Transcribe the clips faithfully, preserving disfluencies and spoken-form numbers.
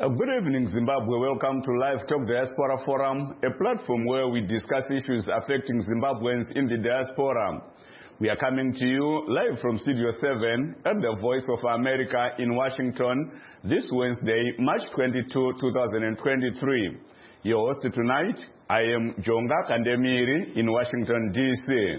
Uh, good evening, Zimbabwe. Welcome to Live Talk Diaspora Forum, a platform where we discuss issues affecting Zimbabweans in the diaspora. We are coming to you live from Studio seven at the Voice of America in Washington this Wednesday, March twenty-second, two thousand twenty-three. Your host tonight, I am Jonga Kandemiri in Washington, D C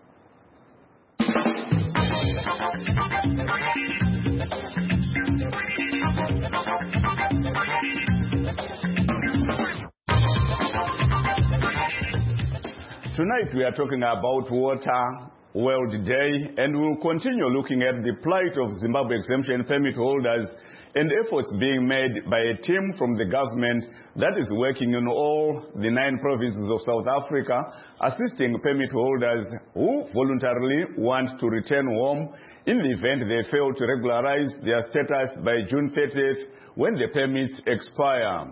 Tonight we are talking about Water World Day, and we'll continue looking at the plight of Zimbabwe exemption permit holders and efforts being made by a team from the government that is working in all the nine provinces of South Africa, assisting permit holders who voluntarily want to return home in the event they fail to regularize their status by June thirtieth when the permits expire.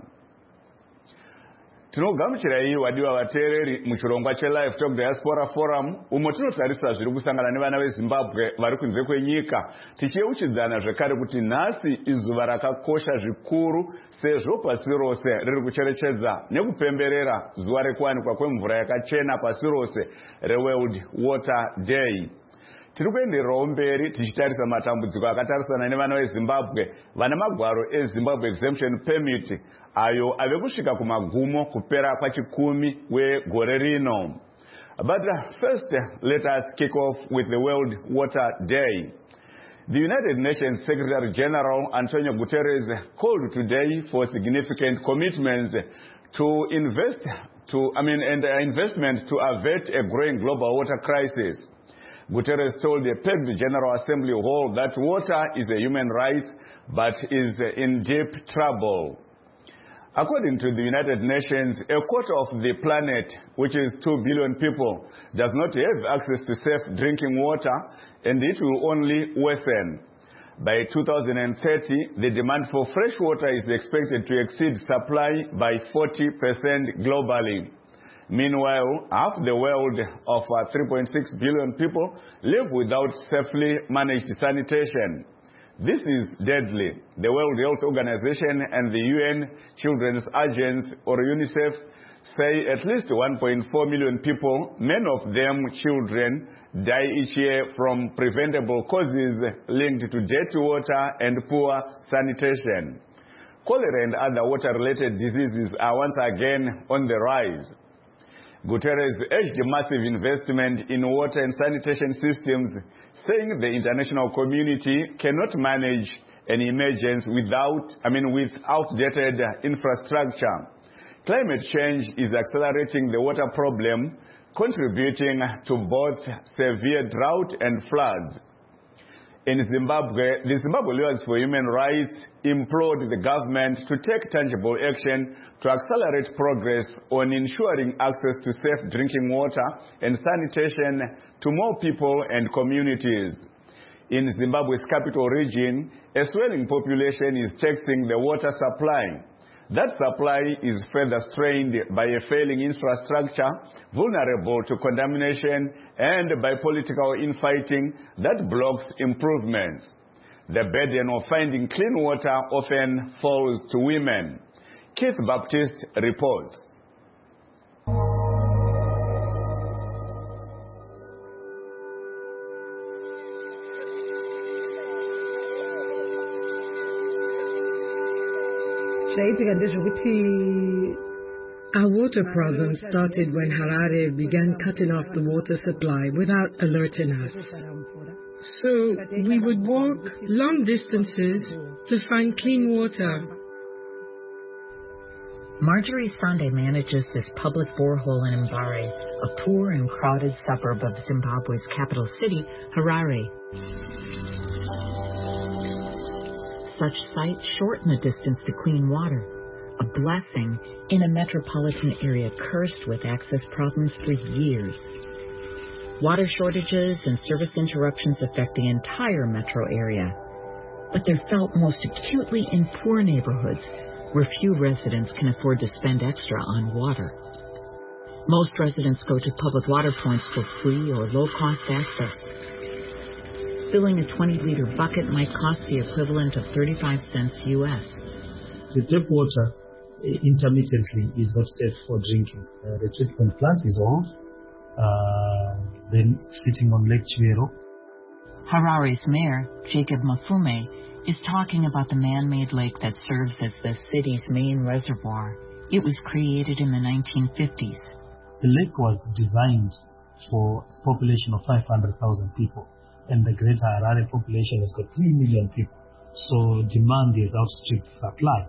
Tinogamuchirai wadiwa vateereri muchirongwa cheLive Talk Diaspora Forum umo tinotarisa zviri kusangana nevana veZimbabwe vari kunze kwenyika tichiyeuchidzana zvekare kuti nhasi izuva rakakosha zvikuru sezvo pasi rose riri kucherechedza nekupemberera zuva rekuwanikwa kwemvura yakachena pasi rose reWorld Water Day. Tiri kuendererawo mberi tichitarisa matambudziko akatarisana nevana veZimbabwe vana magwaro eZimbabwe Exemption Permit ayo ave kusvika kumagumo kupera kwachikumi wegore rino. But first, let us kick off with the World Water Day. The United Nations Secretary General Antonio Guterres called today for significant commitments to invest to I mean and investment to avert a growing global water crisis. Guterres told the packed General Assembly Hall that water is a human right but is in deep trouble. According to the United Nations, a quarter of the planet, which is two billion people, does not have access to safe drinking water, and it will only worsen. By two thousand thirty, the demand for fresh water is expected to exceed supply by forty percent globally. Meanwhile, half the world of uh, three point six billion people live without safely managed sanitation. This is deadly. The World Health Organization and the U N Children's Agency, or UNICEF, say at least one point four million people, many of them children, die each year from preventable causes linked to dirty water and poor sanitation. Cholera and other water-related diseases are once again on the rise. Guterres urged massive investment in water and sanitation systems, saying the international community cannot manage an emergency without, I mean, with outdated infrastructure. Climate change is accelerating the water problem, contributing to both severe drought and floods. In Zimbabwe, the Zimbabwe Lawyers for Human Rights implored the government to take tangible action to accelerate progress on ensuring access to safe drinking water and sanitation to more people and communities. In Zimbabwe's capital region, a swelling population is taxing the water supply. That supply is further strained by a failing infrastructure, vulnerable to contamination, and by political infighting that blocks improvements. The burden of finding clean water often falls to women. Keith Baptiste reports. Our water problem started when Harare began cutting off the water supply without alerting us. So we would walk long distances to find clean water. Marjorie Sande manages this public borehole in Mbare, a poor and crowded suburb of Zimbabwe's capital city, Harare. Such sites shorten the distance to clean water, a blessing in a metropolitan area cursed with access problems for years. Water shortages and service interruptions affect the entire metro area, but they're felt most acutely in poor neighborhoods where few residents can afford to spend extra on water. Most residents go to public water points for free or low-cost access. Filling a twenty liter bucket might cost the equivalent of thirty-five cents U S. The tap water uh, intermittently is not safe for drinking. Uh, the treatment plant is old, uh, then sitting on Lake Chivero. Harare's mayor, Jacob Mafume, is talking about the man-made lake that serves as the city's main reservoir. It was created in the nineteen fifties. The lake was designed for a population of five hundred thousand people, and the Greater Harare population has got three million people. So demand is outstripped supply.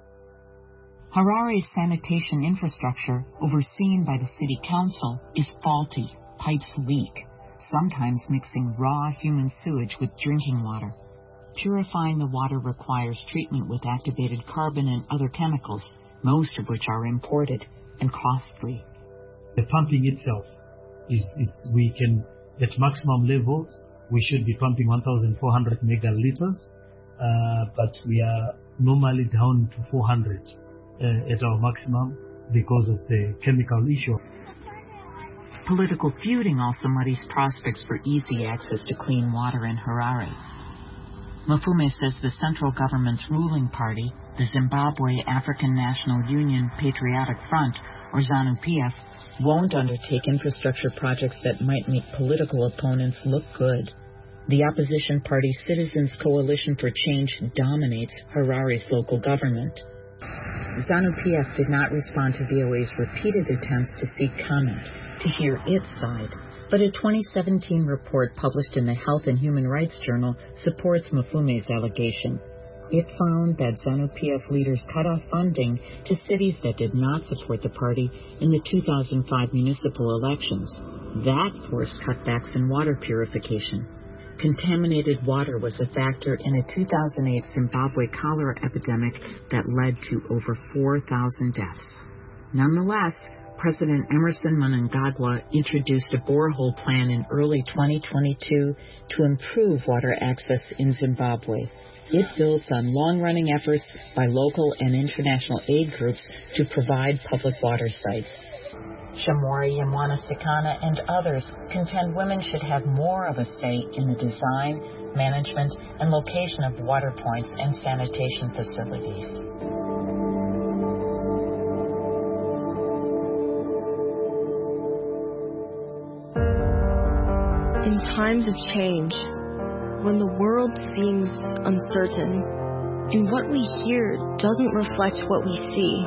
Harare's sanitation infrastructure, overseen by the city council, is faulty. Pipes leak, sometimes mixing raw human sewage with drinking water. Purifying the water requires treatment with activated carbon and other chemicals, most of which are imported and costly. The pumping itself is, is we can, at maximum level, we should be pumping one thousand four hundred megaliters, uh, but we are normally down to four hundred uh, at our maximum because of the chemical issue. Political feuding also muddies prospects for easy access to clean water in Harare. Mafume says the central government's ruling party, the Zimbabwe African National Union Patriotic Front, or ZANU-P F, won't undertake infrastructure projects that might make political opponents look good. The opposition party Citizens Coalition for Change dominates Harare's local government. ZANU-P F did not respond to V O A's repeated attempts to seek comment, to hear its side. But a twenty seventeen report published in the Health and Human Rights Journal supports Mafume's allegation. It found that ZANU-P F leaders cut off funding to cities that did not support the party in the two thousand five municipal elections. That forced cutbacks in water purification. Contaminated water was a factor in a two thousand eight Zimbabwe cholera epidemic that led to over four thousand deaths. Nonetheless, President Emerson Mnangagwa introduced a borehole plan in early twenty twenty-two to improve water access in Zimbabwe. It builds on long-running efforts by local and international aid groups to provide public water sites. Shamori Yamwana-Sikana and others contend women should have more of a say in the design, management, and location of water points and sanitation facilities. In times of change, when the world seems uncertain, and what we hear doesn't reflect what we see,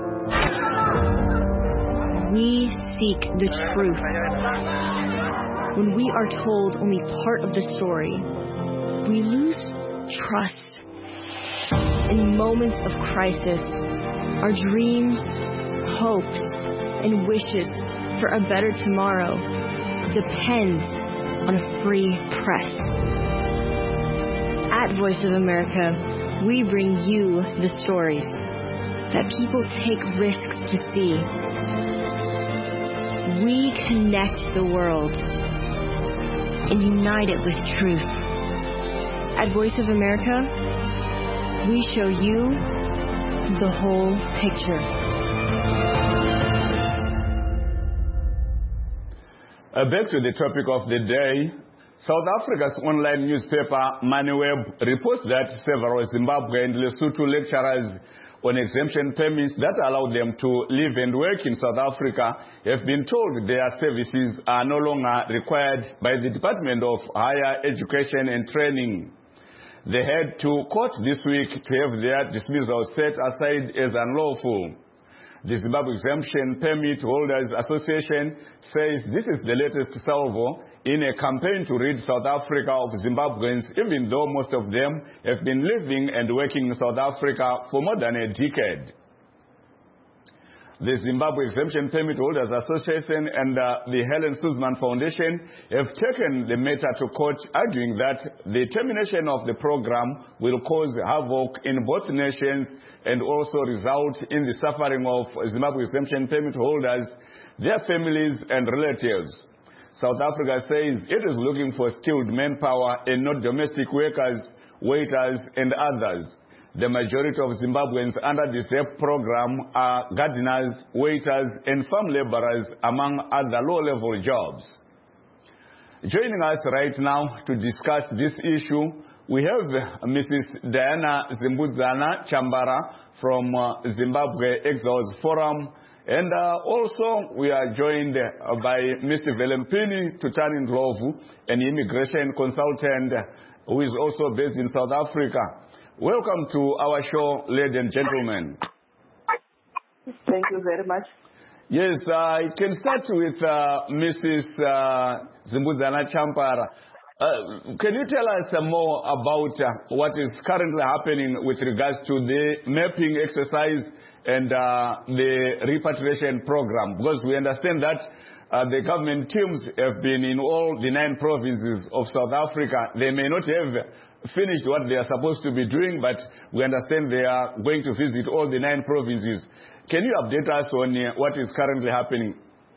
we seek the truth. When we are told only part of the story, we lose trust. In moments of crisis, our dreams, hopes, and wishes for a better tomorrow depends on a free press. At Voice of America, we bring you the stories that people take risks to see. We connect the world and unite it with truth. At Voice of America, we show you the whole picture. Uh, back to the topic of the day. South Africa's online newspaper MoneyWeb reports that several Zimbabwe and Lesotho lecturers on exemption permits that allow them to live and work in South Africa have been told their services are no longer required by the Department of Higher Education and Training. They had to court this week to have their dismissal set aside as unlawful. The Zimbabwe Exemption Permit Holders Association says this is the latest salvo in a campaign to rid South Africa of Zimbabweans, even though most of them have been living and working in South Africa for more than a decade. The Zimbabwe Exemption Permit Holders Association and uh, the Helen Suzman Foundation have taken the matter to court, arguing that the termination of the program will cause havoc in both nations and also result in the suffering of Zimbabwe Exemption Permit holders, their families and relatives. South Africa says it is looking for skilled manpower and not domestic workers, waiters and others. The majority of Zimbabweans under the Z E P program are gardeners, waiters, and farm laborers, among other low-level jobs. Joining us right now to discuss this issue, we have Missus Diana Zimbudzana Chambara from uh, Zimbabwe Exiles Forum, and uh, also we are joined uh, by Mister Velempini Tutani Ndlovu, an immigration consultant who is also based in South Africa. Welcome to our show, ladies and gentlemen. Thank you very much. Yes, I can start with uh, Missus Uh, Zimbudzana Chambara. Uh, can you tell us uh, more about uh, what is currently happening with regards to the mapping exercise and uh, the repatriation program? Because we understand that uh, the government teams have been in all the nine provinces of South Africa. They may not have finished what they are supposed to be doing, but we understand they are going to visit all the nine provinces. Can you update us on uh, what is currently happening?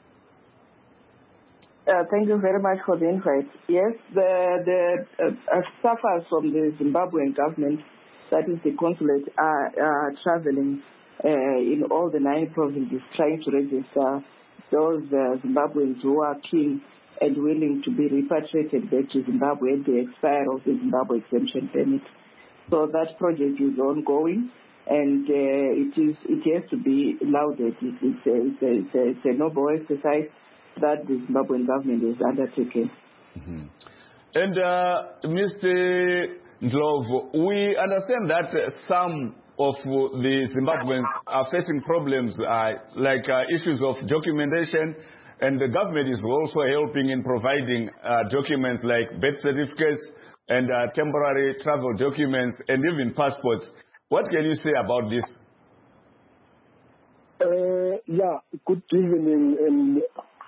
Uh, thank you very much for the invite. Yes, the, the uh, staffers from the Zimbabwean government, that is the consulate, are, are traveling uh, in all the nine provinces trying to register those uh, Zimbabweans who are keen and willing to be repatriated back to Zimbabwe at the expiry of the Zimbabwe exemption permit. So that project is ongoing, and uh, it is it has to be lauded. It, it's, a, it's, a, it's, a, it's a noble exercise that the Zimbabwean government is undertaking. Mm-hmm. And uh, Mister Ndlovu, we understand that uh, some of uh, the Zimbabweans are facing problems uh, like uh, issues of documentation, and the government is also helping in providing uh, documents like birth certificates and uh, temporary travel documents and even passports. What can you say about this? Uh, yeah, good evening and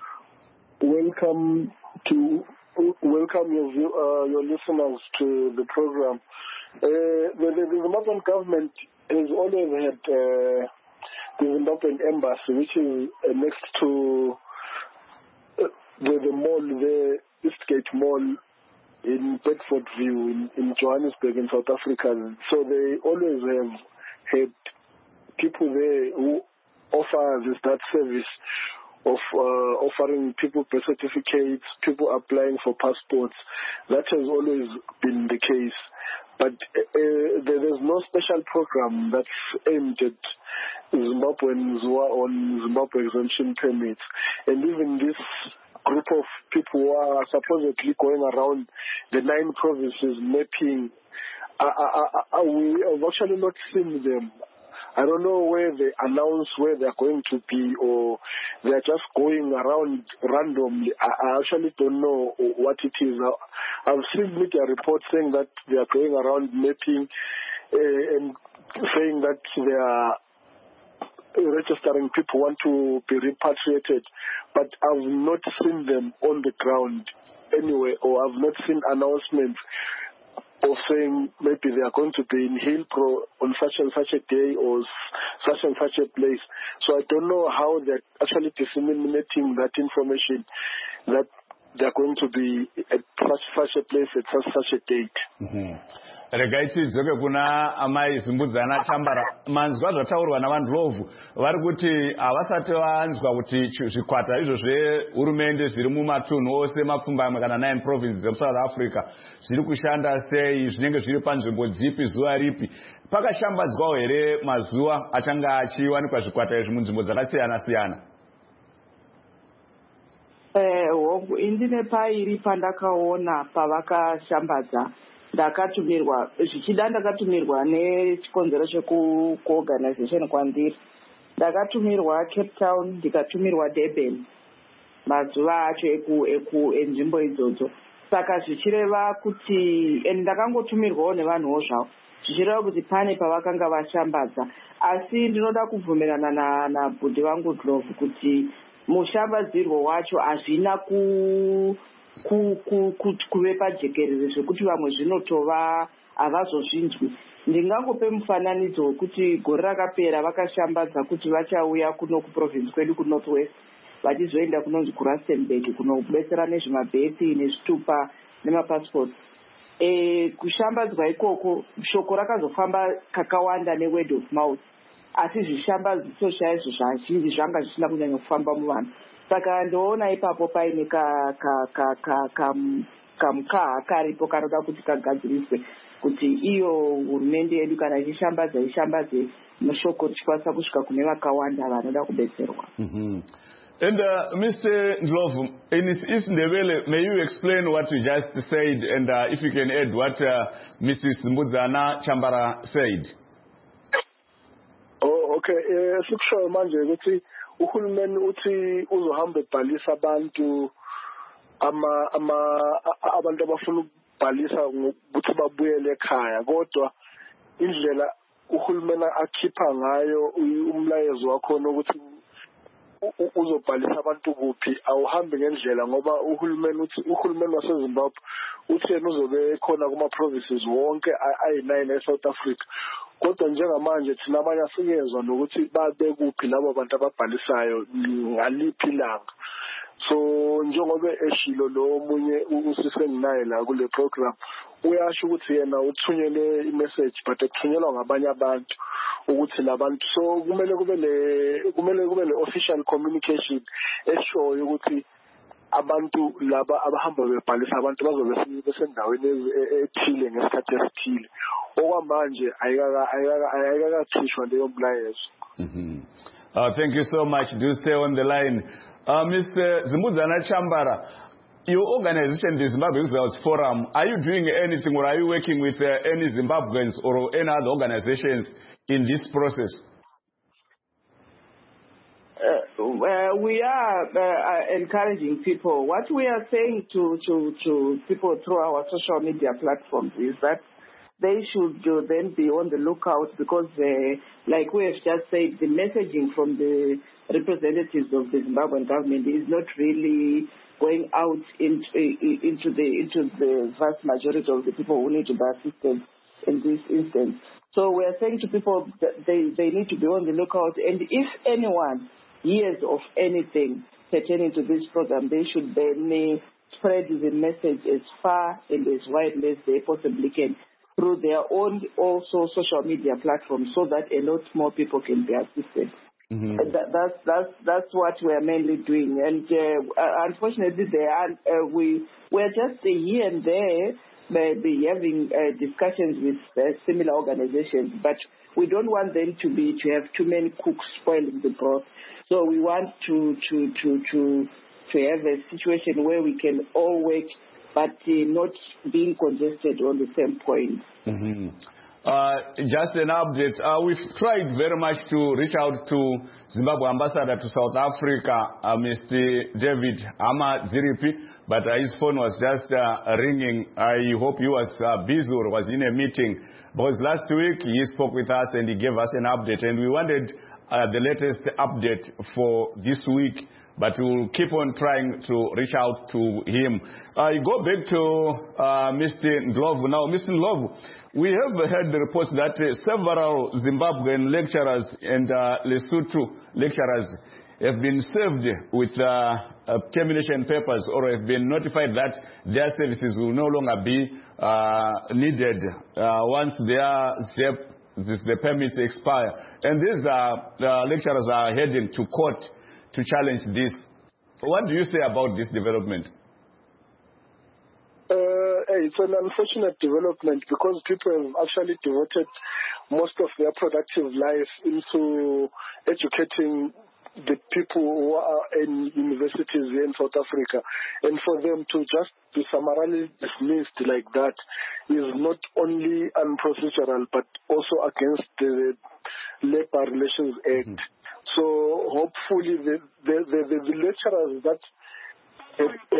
welcome to welcome your uh, your listeners to the program. Uh, the, the, the Zimbabwean government has always had uh, the Zimbabwean embassy, which is uh, next to uh, the, the mall, the Eastgate Mall in Bedford View in, in Johannesburg in South Africa. So they always have had people there who offer this that service of uh, offering people birth certificates, people applying for passports. That has always been the case. But uh, there is no special program that's aimed at Zimbabweans who are on Zimbabwe exemption permits. And even this group of people who are supposedly going around the nine provinces mapping, uh, uh, uh, we have actually not seen them. I don't know where they announce where they're going to be, or they're just going around randomly. I, I actually don't know what it is. I've seen media reports saying that they are going around mapping uh, and saying that they are registering people want to be repatriated, but I've not seen them on the ground anyway, or I've not seen announcements of saying maybe they are going to be in Hillbrow on such and such a day or such and such a place. So I don't know how they're actually disseminating that information that they're going to be at such, such a place at such, such a date. Mm-hmm. Regai tidzoke kuna amai Zimbudzana Chambara, manzwa zvataurwa naVandlovu vari kuti havasati vanzwa kuti zvikwata izvo zvehurumende zviri mumatunhu ose mapfumbamwe kana nine provinces of South Africa zviri kushanda sei, zvinenge zviri panzvimbo dzipi zuva ripi. Pakashambadzwawo here mazuva achanga achiwanikwa zvikwata izvi munzvimbo dzakasiyana siyana? Eh, indine pairi pandakaona pavakashambadza. Ndakatumirwa zvichida ndakatumirwa nechikonzero chekuorganization kwandiri. Ndakatumirwa Cape Town, ndikatumirwa Durban mazuva acho eku eku enzvimbo idzodzo. Saka zvichireva kuti ndakangotumirwawo nevanhuwo zvavo, zvichireva kuti pane pavakanga vashambadza. Asi ndinoda kubvumirana na nabhudhi vangu Ndlovu kuti mushambadzirwo wacho hazvina ku ku ku kuve pajekerere zvekuti vamwe zvinotova havazozvinzwi. Ndingangope mufananidzo wekuti gore rakapera vakashambadza kuti vachauya kuno kuprovince kwedu kunorth west vachizoenda kunonzi kuRustenburg kunobetsera nezvimabheti nezvitupa nemapassports. E, kushambadzwa ikoko shoko rakazofamba kakawanda neword of mouth, asi zvishambadziso chaizvo zvazhinji zvanga zvisina kunyanya kufamba muvanhu. saka ndoona ipapo paine kamukaka karipo kanoda kuti kagadziriswe kuti iyo hurumende yedu kana ichishambadza ishambadze mashoko tichikwanisa kusvika kune vakawanda vanoda kubetserwa. And uh, Mister Ndlovu, in Isindebele, may you explain what you just said, and uh, if you can add what uh, Missus Mbudzana Chambara said. Oh, okay. Sikusho manje ukuthi uhulumeni uthi uzohamba ebhalisa abantu ama ama abantu abafuna ukubhalisa ukuthi babuyele ekhaya, kodwa indlela uhulumeni akhipha ngayo umlayezo wakho ukuthi uzobhalisa abantu kuphi awuhambi ngendlela ngoba uhulumeni uthi uhulumeni waseZimbabwe uthi yena uzobe khona kuma provinces wonke ayi-nine eSouth Africa, kodwa njengamanje thina abanye asikezwa nokuthi babe kuphi labo bantu ababhalisayo ngaliphi ilanga. So njengoba eshilo lo omunye usisenginaye la kule program uyasho ukuthi yena uthunyele imessage but ethunyelwa ngabanye abantu ukuthi labantu, so kumele kube le kumele kube le official communication eshoyo ukuthi abantu laba abahamba bebhalisa abantu bazobe besendaweni ethile ngesikhathi esithile. Okwamanje ayikakakhishwa leyo mlayezo. Uh, thank you so much. Do stay on the line. Uh, Mister Mbudzana Chambara, your organization, the Zimbabwe Results Forum, are you doing anything or are you working with uh, any Zimbabweans or any other organizations in this process? Uh, well, we are uh, encouraging people. What we are saying to, to, to people through our social media platforms is that they should uh, then be on the lookout because, uh, like we have just said, the messaging from the representatives of the Zimbabwean government is not really going out into, into the into the vast majority of the people who need to be assisted in this instance. So we are saying to people that they, they need to be on the lookout, and if anyone hears of anything pertaining to this program, they should then spread the message as far and as widely as they possibly can through their own also social media platforms so that a lot more people can be assisted. Mm-hmm. That, that's that's that's what we are mainly doing, and uh, unfortunately, there are, uh, we we're just uh, here and there maybe having uh, discussions with uh, similar organizations, but we don't want them to be to have too many cooks spoiling the broth. So we want to to to to to have a situation where we can all work, but uh, not being congested on the same point. Mm-hmm. Uh, just an update. Uh, we've tried very much to reach out to Zimbabwe ambassador to South Africa, uh, Mister David Amadziripi, but uh, his phone was just uh, ringing. I hope he was uh, busy or was in a meeting. Because last week he spoke with us and he gave us an update, and we wanted uh, the latest update for this week. But we'll keep on trying to reach out to him. I uh, go back to uh, Mister Ndlovu now. Mister Ndlovu, we have heard the reports that uh, several Zimbabwean lecturers and uh, Lesotho lecturers have been served with uh, uh, termination papers or have been notified that their services will no longer be uh, needed uh, once their, their the permits expire. And these uh, uh, lecturers are heading to court to challenge this. What do you say about this development? Uh, it's an unfortunate development because people have actually devoted most of their productive life into educating the people who are in universities here in South Africa. And for them to just be summarily dismissed like that is not only unprocedural but also against the Labour Relations Act. Mm-hmm. So hopefully the the, the, the lecturers that uh, uh,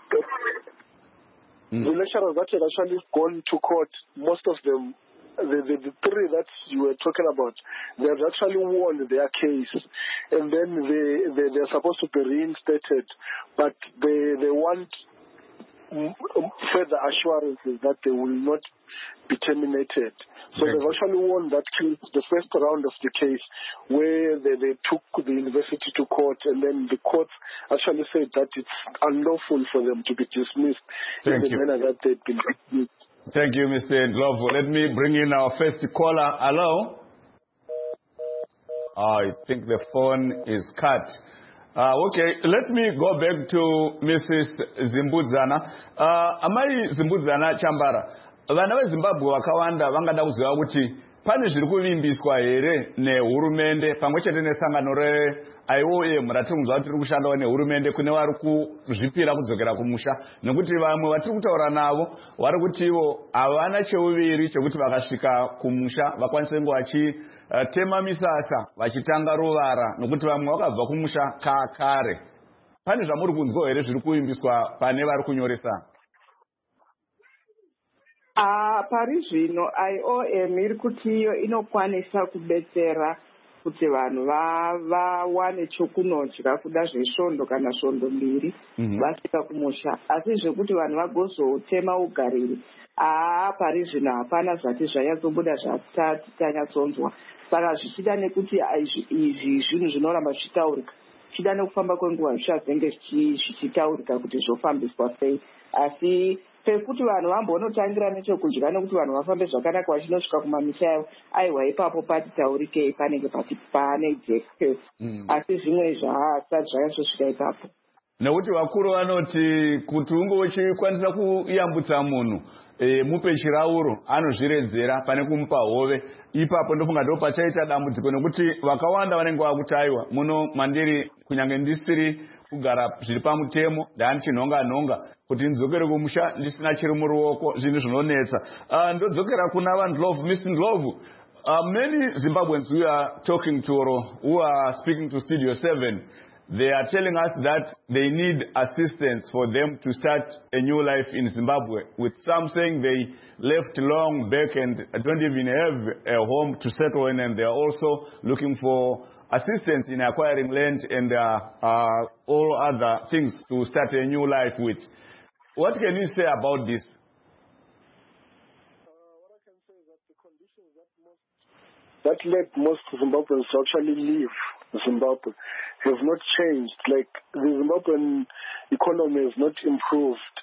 mm. the lecturers that had actually gone to court, most of them, the, the, the three that you were talking about, they have actually won their case, and then they they they're supposed to be reinstated, but they they want further assurances that they will not be terminated. So they've actually won that case, the first round of the case, where they, they took the university to court, and then the court actually said that it's unlawful for them to be dismissed Thank in the you. manner that they've been dismissed. Thank you, Mister Ndlovu. Let me bring in our first caller. Hello? I think the phone is cut. Uh, okay, let me go back to Missus Zimbudzana. Uh, Amai Zimbudzana Chambara. Vana veZimbabwe vakawanda vangada kuziva kuti pane zviri kuvimbiswa here nehurumende pamwe chete nesangano re-I O M ratiri kunzwa kuti riri kushandawo nehurumende kune vari kuzvipira kudzokera kumusha, nekuti vamwe vatiri kutaura navo vari kuti ivo havana cheuviri chekuti vakasvika kumusha vakwanise kunge vachitema misasa vachitanga ruvara, nekuti vamwe vakabva kumusha kakare. Pane zvamuri kunzwa here zviri kuvimbiswa pane vari kunyoresa? Uh, pari zvino I O M iri kuti iyo inokwanisa kubetsera kuti vanhu vawane chokunodya kuda zvesvondo kana svondo mbiri vasvika kumusha, asi zvekuti vanhu vagozotema ugariri aa pari zvino hapana zvati zvanyatsobuda zvatati tanyatsonzwa. Saka zvichida nekuti izvi zvinhu zvinoramba zvichitaurika, zvichida nekufamba kwenguva zvichazenge zvichitaurika kuti zvofambiswa sei, asi pekuti vanhu vambonotangira nechekudya nekuti vanhu vafambe zvakanaka vachinosvika kumamisha yavo, aiwa ipapo patitaurikei panenge pane jekes, asi zvimwe zvasati zvanyazosvika ipapo. Nekuti vakuru vanoti kuti unge uchikwanisa kuyambutsa munhu e, mupe chirauro anozviredzera pane kumupa hove, ipapo ndofunga ndo pachaita dambudziko, nekuti vakawanda vanenge vakutaiwa muno mandiri kunyange ndisiri kugara zviri pamutemo ndani chinhonga nhonga kuti ndidzokere kumusha ndisina chiri muruoko, zvinhu zvinonetsa. Uh, ndodzokera kuna vaNdlovu. Mister Ndlovu, uh, many Zimbabweans we are talking to or who are speaking to Studio seven, they are telling us that they need assistance for them to start a new life in Zimbabwe, with some saying they left long back and don't even have a home to settle in, and they are also looking for assistance in acquiring land and uh, uh, all other things to start a new life with. What can you say about this? Uh, what I can say is that the conditions that most that led most Zimbabweans to actually leave Zimbabwe have not changed. Like, the Zimbabwean economy has not improved.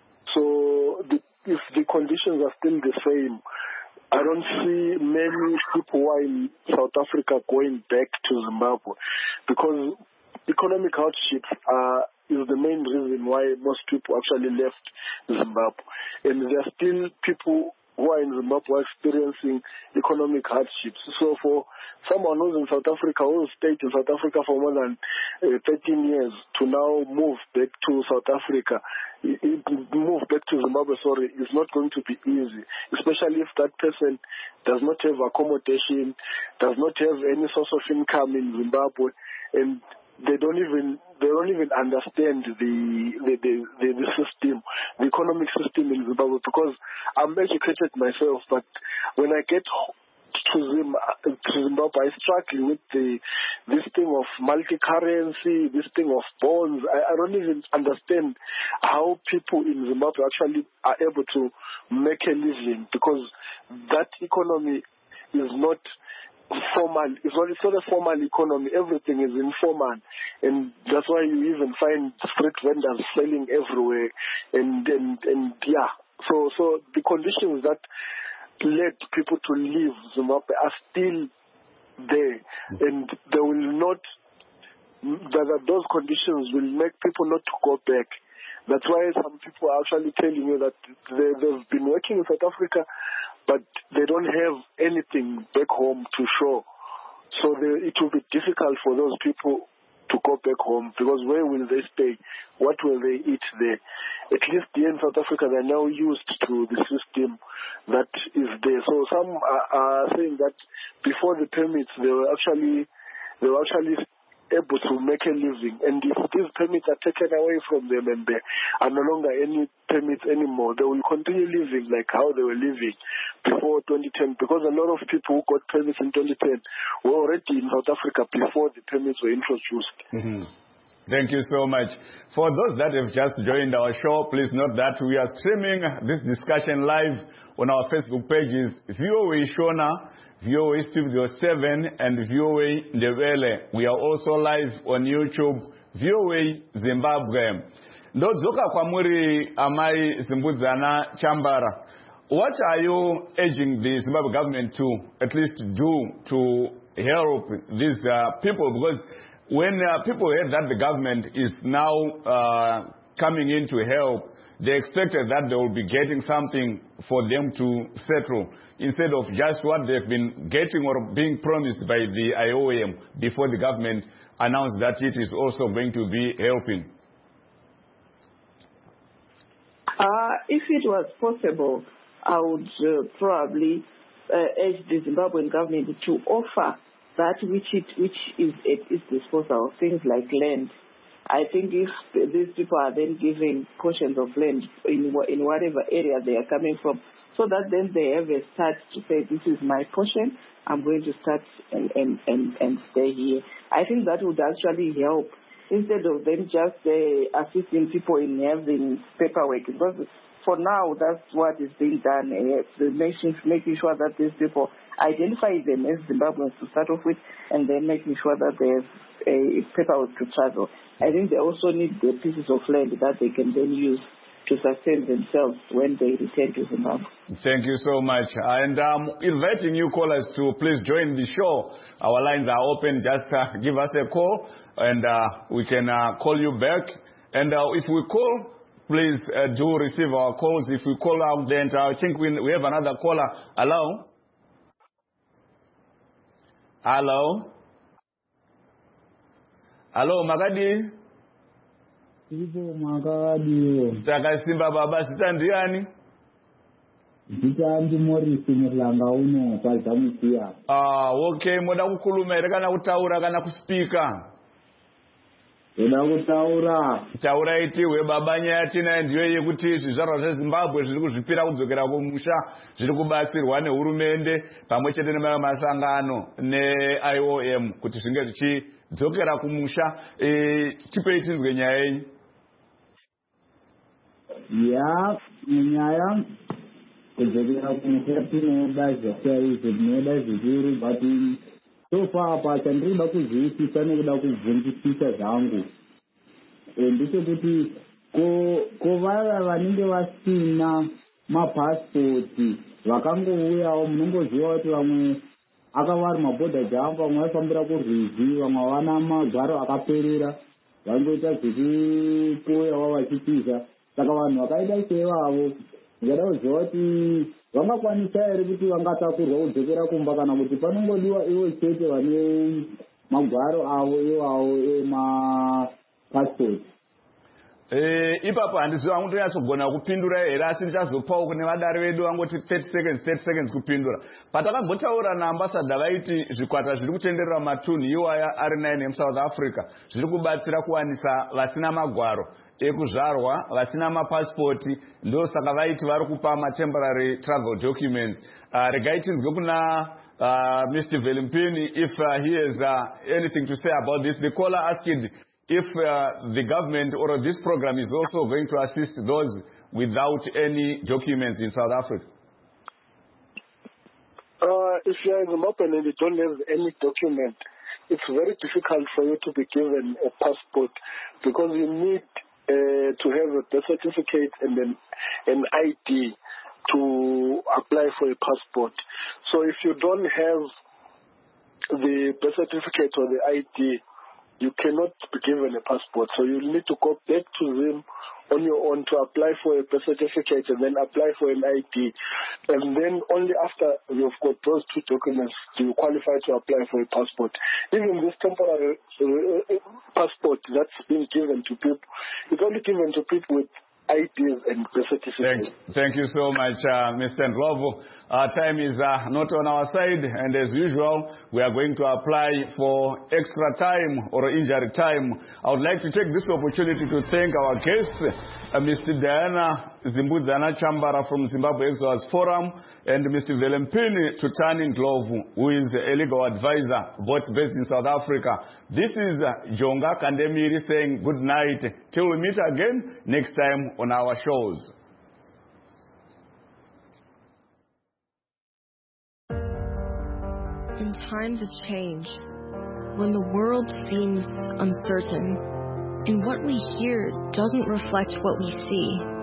So the, if the conditions are still the same, I don't see many people who are in South Africa going back to Zimbabwe, because economic hardships are, is the main reason why most people actually left Zimbabwe. And there are still people who are in Zimbabwe who are experiencing economic hardships. So for someone who's in South Africa, who stayed in South Africa for more than uh, thirteen years, to now move back to South Africa, it, it, move back to Zimbabwe, sorry, is not going to be easy, especially if that person does not have accommodation, does not have any source of income in Zimbabwe, and they don't even they don't even understand the the, the, the the system, the economic system in Zimbabwe, because I'm educated myself, but when I get to Zimbabwe, I struggle with the this thing of multi-currency, this thing of bonds. I, I don't even understand how people in Zimbabwe actually are able to make a living, because that economy is not formal. It's not, it's not a formal economy. Everything is informal, and that's why you even find street vendors selling everywhere. And and and yeah, so so the conditions that led people to leave Zimbabwe are still there, and they will not. That those conditions will make people not to go back. That's why some people are actually telling you that they, they've been working in South Africa, but they don't have anything back home to show. So they, it will be difficult for those people to go back home, because where will they stay? What will they eat there? At least here in South Africa, they're now used to the system that is there. So some are, are saying that before the permits, they were actually they were actually able to make a living, and if these permits are taken away from them and there are no longer any permits anymore, they will continue living like how they were living before twenty ten, because a lot of people who got permits in twenty ten were already in South Africa before the permits were introduced. Mm-hmm. Thank you so much. For those that have just joined our show, please note that we are streaming this discussion live on our Facebook pages, V O A Shona, V O A Studio seven, and V O A Ndebele. We are also live on YouTube, V O A Zimbabwe. Ndodzoka kwamuri Amai Zimbudzana Chambara. What are you urging the Zimbabwe government to at least do to help these uh, people? Because when uh, people heard that the government is now uh, coming in to help, they expected that they will be getting something for them to settle instead of just what they've been getting or being promised by the I O M before the government announced that it is also going to be helping. Uh, if it was possible, I would uh, probably uh, urge the Zimbabwean government to offer that which it which is at its disposal, things like land. I think if these people are then given portions of land in in whatever area they are coming from, so that then they have a start to say, this is my portion, I'm going to start and, and, and, and stay here. I think that would actually help, instead of them just uh, assisting people in having paperwork. Because for now, that's what is being done, uh, making, making sure that these people identify them as Zimbabweans to start off with, and then making sure that they have a paperwork to travel. I think they also need the pieces of land that they can then use to sustain themselves when they return to Zimbabwe. Thank you so much. And um, inviting you callers to please join the show. Our lines are open. Just uh, give us a call and uh, we can uh, call you back. And uh, if we call, please uh, do receive our calls. If we call out, then I think we, we have another caller. Hello? Hello? Hello, Magadi? Ipo Magadi. Takasimba baba sita ndiani? Nditandi Morris Murlanga uno pazamutia. Ah, okay, moda kukhuluma ere kana kutaura kana kuspika. Eda kutaura. Taura itiwe baba nyati na ndiyo yekuti zvizvarwa zveZimbabwe zviri kuzvipira kudzokera kumusha zviri kubatsirwa nehurumende pamwe chete nemasangano ne-I O M kuti zvinge zvichidzokera kumusha. E, chipei tinzwe nyaya yenyu. Ya, nyaya kudzokera kumusha tinoda zvakaizi tinoda zvikuru, but so far apa chandinoda kuzwisisa nekuda kubvunzisisa zvangu ndechekuti ko vaya vanenge vasina mapasipoti vakangouyawo, munongoziva kuti vamwe akavari mabhodha jambo, vamwe vaifambira kurwizi, vamwe havana magaro akaperera, vangoita zvekupoyawo vachitiza. Saka vanhu vakaita seivavo ndingada kuziva kuti vangakwanisa here kuti vangatakurwa kudzokera kumba, kana kuti panongodiwa ivo chete vane magwaro avo iwawo emapasipoti. Eh, ipapo handiziva vangutonyatsogona kupindura here, asi ndichazopawo kune vadare vedu vangoti thirty seconds thirty seconds kupindura. Patakambotaura naambassador vaiti zvikwata zviri kutenderera matunhu iwaya ari nine emuSouth Africa zviri kubatsira kuwanisa vasina magwaro ekuzvarwa, vasina mapasipoti, ndosaka vaiti vari kupa matemporary travel documents. Uh, regai tinzwe kuna uh, Mister Velimpini if uh, he has uh, anything to say about this. The caller asked if uh, the government or this program is also going to assist those without any documents in South Africa. Uh, if you are in Zimbabwe and you don't have any document, it's very difficult for you to be given a passport, because you need uh, to have a birth certificate and then an I D to apply for a passport. So if you don't have the birth certificate or the I D, you cannot be given a passport. So you need to go back to them on your own to apply for a birth certificate and then apply for an I D. And then only after you've got those two documents do you qualify to apply for a passport. Even this temporary uh, passport that's been given to people, it's only given to people with I Ds and birth certificates. Thank, thank you so much, uh, Mister Ndlovu. Our time is uh, not on our side, and as usual, we are going to apply for extra time or injury time. I would like to take this opportunity to thank our guests, uh, Mister Diana Zimbudzana Chambara from Zimbabwe Exodus Forum, and Mister Velimpini Tutani Ndlovu, who is a legal advisor, both based in South Africa. This is uh, Jonga Kandemiri saying good night till we meet again next time on our shows. In times of change, when the world seems uncertain, and what we hear doesn't reflect what we see,